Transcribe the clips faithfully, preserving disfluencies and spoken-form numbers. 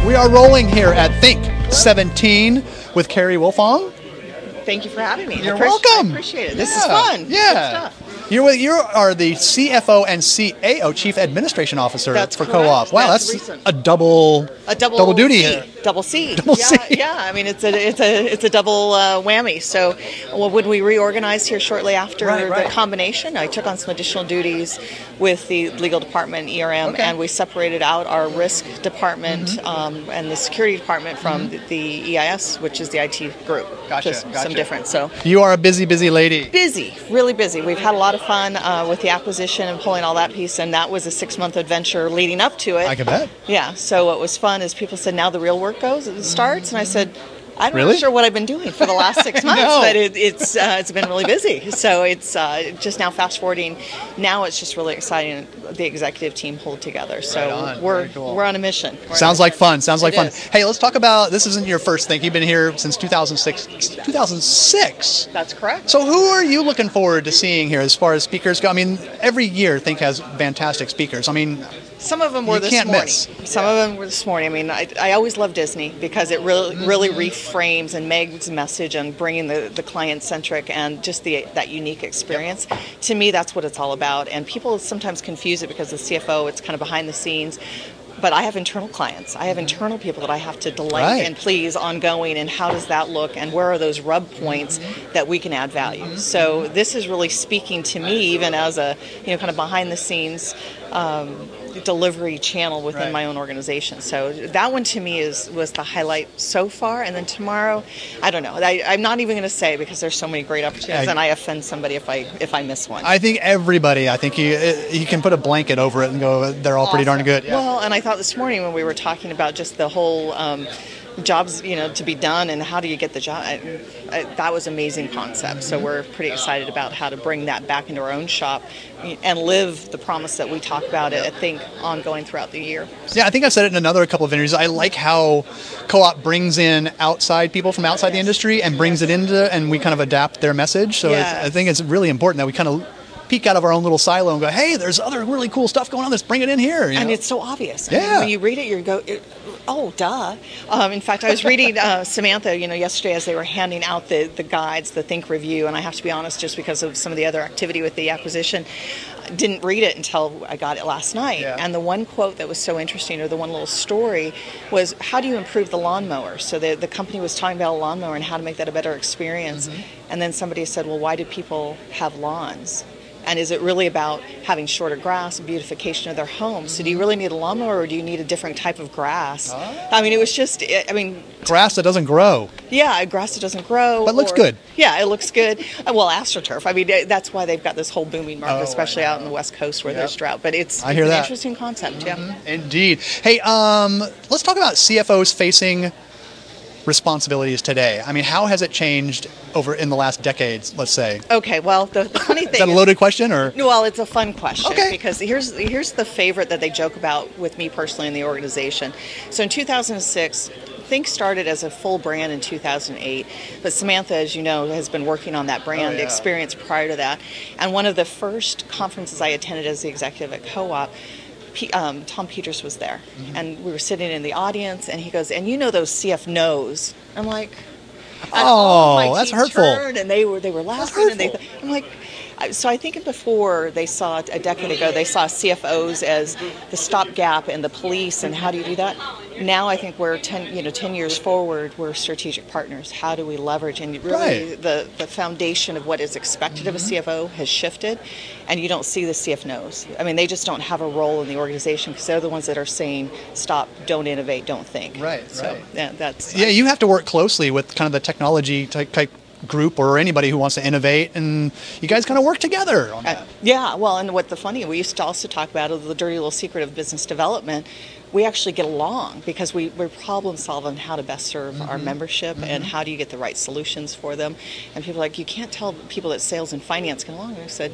We are rolling here at Think seventeen with Carrie Wolfong. Thank you for having me. You're I appreciate, welcome. I appreciate it. This Yeah. is fun. Yeah. Good stuff. You're with, you are the C F O and C A O, Chief Administration Officer That's for correct. Co-op. Wow, That's that's, recent. a double A double, double duty C. here. Double C. Double yeah, C. Yeah, I mean it's a it's a it's a double uh, whammy. So, well, when we reorganized here shortly after Right, right. the combination, I took on some additional duties with the legal department, E R M, Okay. and we separated out our risk department Mm-hmm. um, and the security department from the, the E I S, which is the I T group. Gotcha, Just gotcha. some difference. So. You are a busy, busy lady. Busy, really busy. We've had a lot of fun uh, with the acquisition and pulling all that piece, and that was a six-month adventure leading up to it. I can bet. Yeah, so what was fun is people said, now the real work goes, it starts, and I said, I'm Really? not sure what I've been doing for the last six months, know. but it, it's uh, it's been really busy. So it's uh, just now fast forwarding. Now it's just really exciting. The executive team hold together. So Right on. we're Very cool. we're on a mission. We're on Sounds a like mission. fun. Sounds like It fun. is. Hey, let's talk about, this isn't your first thing. You've been here since two thousand six. two thousand six. That's correct. So who are you looking forward to seeing here as far as speakers go? I mean, every year Think has fantastic speakers. I mean, Some of them were You this can't morning. miss. Some of them were this morning. I mean, I, I always love Disney because it really really reframes and Meg's message and bringing the, the client-centric and just the that unique experience. To me, that's what it's all about. And people sometimes confuse it because the C F O, it's kind of behind the scenes. But I have internal clients. I have internal people that I have to delight Right. and please ongoing. And how does that look? And where are those rub points that we can add value? So this is really speaking to me, even as a you know kind of behind the scenes um, delivery channel within Right. my own organization. So that one to me is was the highlight so far. And then tomorrow, I don't know. I, I'm not even going to say because there's so many great opportunities, I- and I offend somebody if I if I miss one. I think everybody, I think you, you can put a blanket over it and go, they're all pretty darn good. Yeah. Well, and I thought this morning when we were talking about just the whole um, jobs, you know, to be done and how do you get the job, I, I, that was an amazing concept. So we're pretty excited about how to bring that back into our own shop and live the promise that we talk about it, I think, ongoing throughout the year. Yeah, I think I said it in another couple of interviews. I like how Co-op brings in outside people from outside the Yes. industry and brings it into, and we kind of adapt their message. So it's, Yes. I think it's really important that we kind of peek out of our own little silo and go, hey, there's other really cool stuff going on. Let's bring it in here. you And know? it's so obvious. I mean, Yeah. when you read it, you go, it, oh, duh. Um, in fact, I was reading uh, Samantha, you know, yesterday as they were handing out the, the guides, the Think Review, and I have to be honest, just because of some of the other activity with the acquisition, I didn't read it until I got it last night. Yeah. And the one quote that was so interesting, or the one little story, was how do you improve the lawnmower? So the, the company was talking about a lawnmower and how to make that a better experience. Mm-hmm. And then somebody said, well, why do people have lawns? And is it really about having shorter grass and beautification of their homes? So do you really need a lawnmower or do you need a different type of grass? Oh. I mean, it was just, I mean, Grass that doesn't grow. yeah, grass that doesn't grow. But looks or- good. Yeah, it looks good. Uh, Well, AstroTurf. I mean, uh, that's why they've got this whole booming market, Oh, especially I out in the West Coast where Yep. there's drought. But it's, I it's hear an that. interesting concept, yeah. Indeed. Hey, um, let's talk about C F Os facing responsibilities today. I mean, how has it changed over in the last decades, let's say? Okay, well, the, the funny thing Is that a is- loaded question or? Well, it's a fun question Okay. because here's here's the favorite that they joke about with me personally in the organization. So in two thousand six, Think started as a full brand in two thousand eight, but Samantha, as you know, has been working on that brand Oh, yeah. experience prior to that. And one of the first conferences I attended as the executive at Co-op, P- um, Tom Peters was there, Mm-hmm. and we were sitting in the audience, and he goes, "And you know those C F Nos?" I'm like, and Oh, all my that's team hurtful. turned, and they were they were laughing, and they. hurtful. I'm like, I- so I think before they saw it a decade ago, they saw C F Os as the stopgap and the police, and how do you do that? Now I think we're ten, you know, ten years forward. We're strategic partners. How do we leverage? And really, Right. the the foundation of what is expected of a C F O has shifted, and you don't see the C F Nos. I mean, they just don't have a role in the organization because they're the ones that are saying, "Stop! Don't innovate! Don't think." Right, So right. yeah, that's Yeah, you have to work closely with kind of the technology type, type group or anybody who wants to innovate, and you guys kind of work together on Uh, that. yeah, well, and what the funny, we used to also talk about the dirty little secret of business development. We actually get along because we, we're problem solving how to best serve our membership and how do you get the right solutions for them. And people are like, you can't tell people that sales and finance get along. And I said,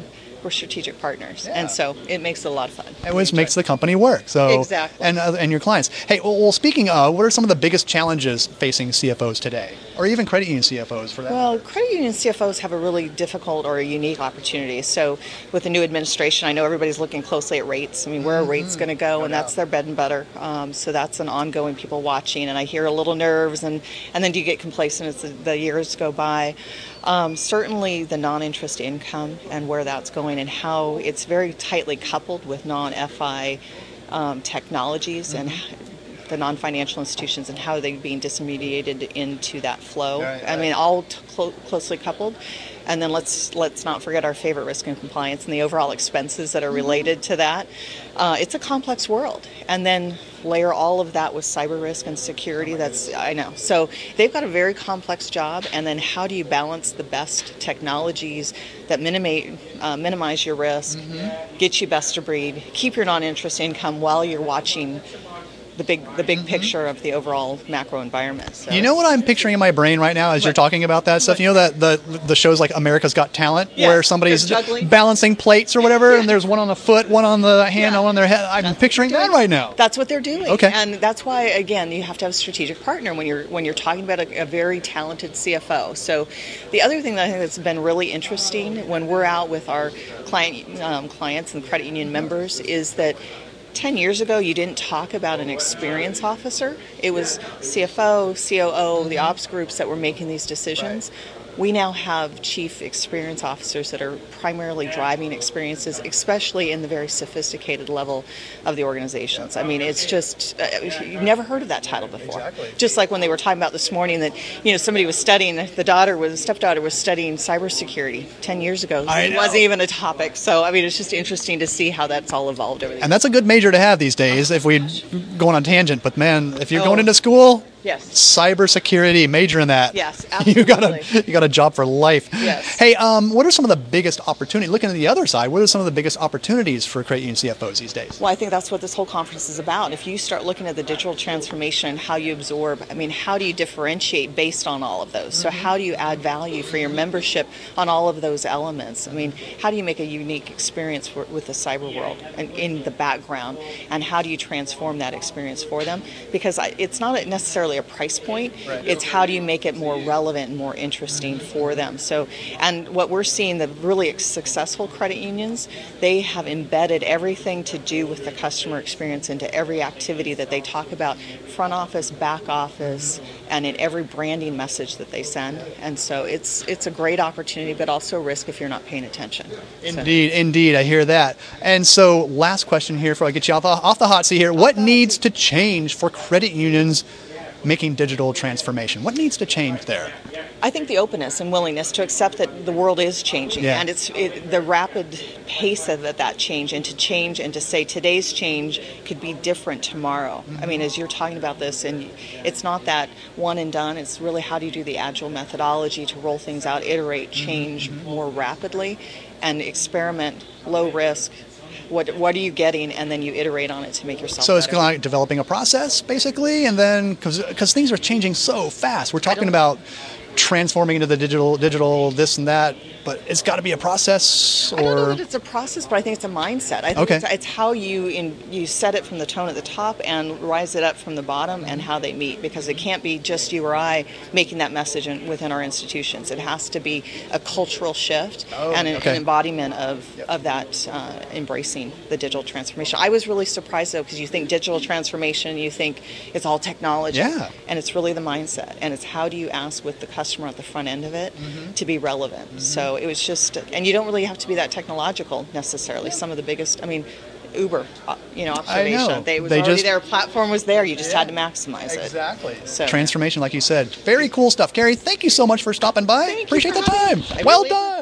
we're strategic partners, Yeah. and so it makes it a lot of fun. It which makes the company work. So Exactly. and uh, and your clients. Hey, well, well, speaking of, what are some of the biggest challenges facing C F Os today, or even credit union C F Os for that? Well, credit union C F Os have a really difficult or a unique opportunity. So with the new administration, I know everybody's looking closely at rates. I mean, where are rates going to go? No And that's doubt. their bread and butter. Um, so that's an ongoing people watching. And I hear a little nerves, and, and then do you get complacent as the, the years go by? Um, certainly the non-interest income and where that's going, and how it's very tightly coupled with non-F I um, technologies and the non-financial institutions, and how they're being disintermediated into that flow. Right, I right. mean, all t- clo- closely coupled. And then let's let's not forget our favorite, risk and compliance, and the overall expenses that are related to that. Uh, it's a complex world. And then layer all of that with cyber risk and security. That's, I know. So they've got a very complex job. And then how do you balance the best technologies that minimize, uh, minimize your risk, get you best of breed, keep your non-interest income while you're watching the big the big picture of the overall macro environment. So You know what I'm picturing in my brain right now as you're What? talking about that stuff? You know that the the shows like America's Got Talent, Yes, where somebody's they're juggling. balancing plates or whatever, Yeah. and there's one on the foot, one on the hand, Yeah. one on their head. I'm That's picturing what they're that doing. right now. That's what they're doing. Okay. And that's why, again, you have to have a strategic partner when you're when you're talking about a, a very talented C F O. So the other thing that I think that's been really interesting when we're out with our client um, clients and credit union members is that ten years ago, you didn't talk about an experience officer. It was C F O, C O O, the ops groups that were making these decisions. We now have chief experience officers that are primarily driving experiences, especially in the very sophisticated level of the organizations. I mean, it's just, uh, you've never heard of that title before. Exactly. Just like when they were talking about this morning that, you know, somebody was studying, the daughter was, the stepdaughter was studying cybersecurity ten years ago. I It know. wasn't even a topic. So, I mean, it's just interesting to see how that's all evolved over the years. And that's a good major to have these days if we going on tangent. But man, if you're Oh. going into school, Yes. cybersecurity, major in that. Yes, You got a absolutely. you got a job for life. Yes. Hey, um, what are some of the biggest opportunities? Looking at the other side, what are some of the biggest opportunities for credit union C F Os these days? Well, I think that's what this whole conference is about. If you start looking at the digital transformation, how you absorb, I mean, how do you differentiate based on all of those? So how do you add value for your membership on all of those elements? I mean, how do you make a unique experience for, with the cyber world and in the background? And how do you transform that experience for them? Because I, it's not necessarily a price point. It's how do you make it more relevant and more interesting for them. So, and what we're seeing, the really successful credit unions, they have embedded everything to do with the customer experience into every activity that they talk about, front office, back office, and in every branding message that they send. And so it's it's a great opportunity, but also a risk if you're not paying attention. So- Indeed, indeed, I hear that. And so, last question here before I get you off the, off the hot seat here. What needs to change for credit unions making digital transformation? What needs to change there? I think the openness and willingness to accept that the world is changing, Yeah. and it's it, the rapid pace of that, that change, and to change and to say today's change could be different tomorrow. Mm-hmm. I mean, as you're talking about this, and it's not that one and done. It's really how do you do the agile methodology to roll things out, iterate, change Mm-hmm. more rapidly, and experiment, low risk. What what are you getting, and then you iterate on it to make yourself So it's better. kind of like developing a process, basically, and then because things are changing so fast, we're talking don't- about transforming into the digital, digital this and that, but it's got to be a process, I don't know or that it's a process, but I think it's a mindset. I think Okay. it's, it's how you in, you set it from the tone at the top and rise it up from the bottom, and how they meet, because it can't be just you or I making that message in, within our institutions. It has to be a cultural shift Oh, and an, okay. an embodiment of of that uh, embracing the digital transformation. I was really surprised though, because you think digital transformation, you think it's all technology, Yeah. and it's really the mindset, and it's how do you ask with the customer at the front end of it Mm-hmm. to be relevant. So it was just, and you don't really have to be that technological necessarily. Some of the biggest, I mean, Uber, uh, you know, observation. know. They was They already just- their platform was there. You just had to maximize it. exactly So transformation, like you said. Very cool stuff, Carrie. Thank you so much for stopping by. Thank you Appreciate for the having time. me. I Well really done.